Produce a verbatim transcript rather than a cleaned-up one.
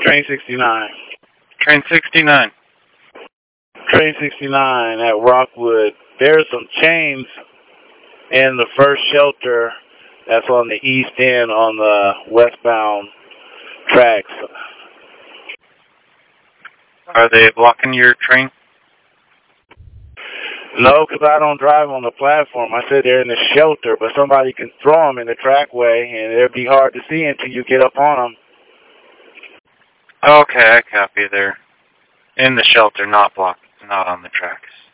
Train sixty-nine. Train sixty-nine. Train sixty-nine at Rockwood. There's some chains in the first shelter that's on the east end on the westbound tracks. Are they blocking your train? No, because I don't drive on the platform. I sit there in the shelter, but somebody can throw them in the trackway, and it'll be hard to see until you get up on them. Okay, I copy there. In the shelter, not blocked, not on the tracks.